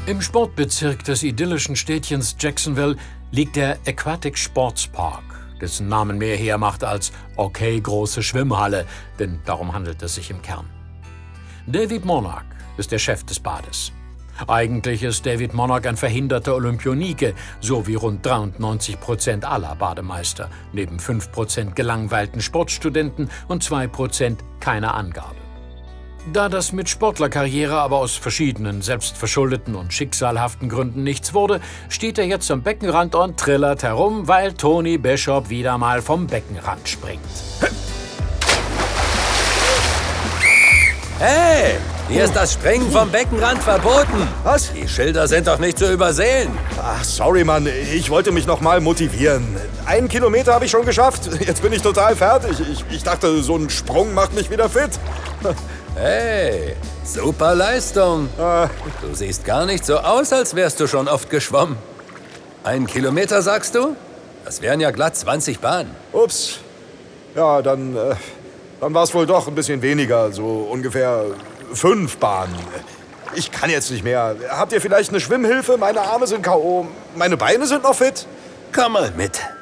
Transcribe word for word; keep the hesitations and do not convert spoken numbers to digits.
Im Sportbezirk des idyllischen Städtchens Jacksonville liegt der Aquatic Sports Park, dessen Namen mehr hermacht als okay große Schwimmhalle, denn darum handelt es sich im Kern. David Monarch ist der Chef des Bades. Eigentlich ist David Monarch ein verhinderter Olympionike, so wie rund dreiundneunzig Prozent aller Bademeister, neben fünf Prozent gelangweilten Sportstudenten und zwei Prozent keiner Angabe. Da das mit Sportlerkarriere aber aus verschiedenen selbstverschuldeten und schicksalhaften Gründen nichts wurde, steht er jetzt am Beckenrand und trillert herum, weil Tony Bishop wieder mal vom Beckenrand springt. Hey, hier ist das Springen vom Beckenrand verboten. Was? Die Schilder sind doch nicht zu übersehen. Ach, sorry, Mann. Ich wollte mich noch mal motivieren. Einen Kilometer habe ich schon geschafft. Jetzt bin ich total fertig. Ich, ich dachte, so ein Sprung macht mich wieder fit. Hey, super Leistung. Äh, Du siehst gar nicht so aus, als wärst du schon oft geschwommen. Einen Kilometer, sagst du? Das wären ja glatt zwanzig Bahnen. ups. Ja, dann, äh, dann war es wohl doch ein bisschen weniger. So ungefähr fünf Bahnen. Ich kann jetzt nicht mehr. Habt ihr vielleicht eine Schwimmhilfe? Meine Arme sind K O. Meine Beine sind noch fit. Komm mal mit.